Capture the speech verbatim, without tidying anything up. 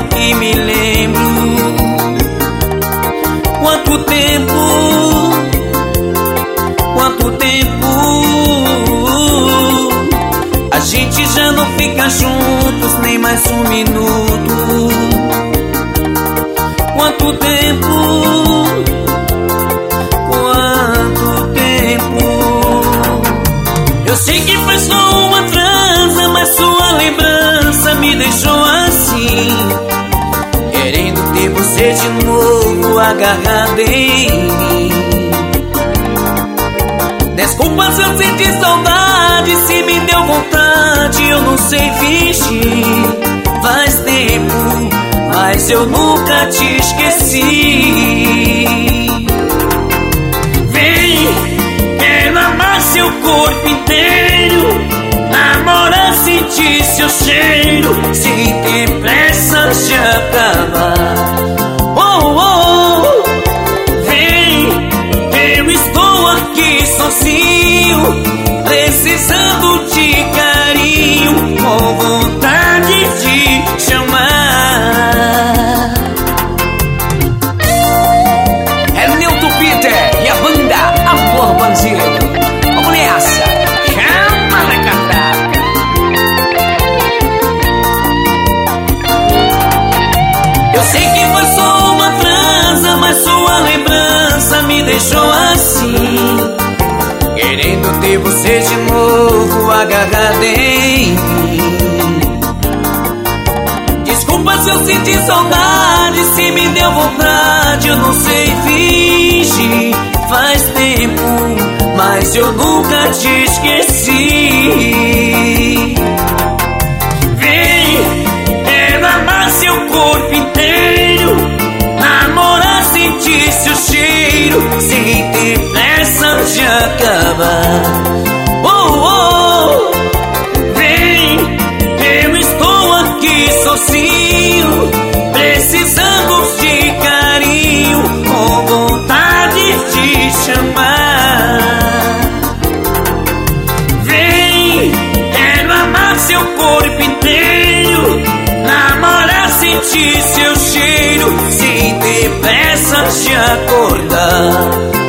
que me lembro. Quanto tempo, quanto tempo a gente já não fica juntos nem mais um minuto. Quanto tempo, quanto tempo. Eu sei que foi só uma transa, mas sua lembrança me deixou assim, querendo ter você de novo agarrado em mim. Desculpa se eu senti saudade, se me deu vontade, eu não sei fingir. Faz tempo, mas eu nunca te esqueci. Vem, quero amar seu corpo inteiro, namorar, sentir seu cheiro, sem ter pressa de acabar. Oh, oh, vem, eu estou aqui sozinho, precisando de carinho, com vontade de chamar. É Nilton Peter e a banda Amor Bandido. Vamos nessa, chama na catraca. Eu sei que foi só uma transa, mas sua lembrança me deixou assim, querendo ter você de novo agarrado em mim. Desculpa se eu senti saudade, se me deu vontade, eu não sei fingir. Faz tempo, mas eu nunca te esqueci. Vem, quero amar seu corpo inteiro, namorar, sentir seu cheiro, sem ter pressa de acabar. Oh, oh, vem, eu estou aqui sozinho, precisando de carinho, com vontade de chamar. Vem, quero amar seu corpo inteiro, namorar, sentir seu cheiro, sem ter pressa de acordar.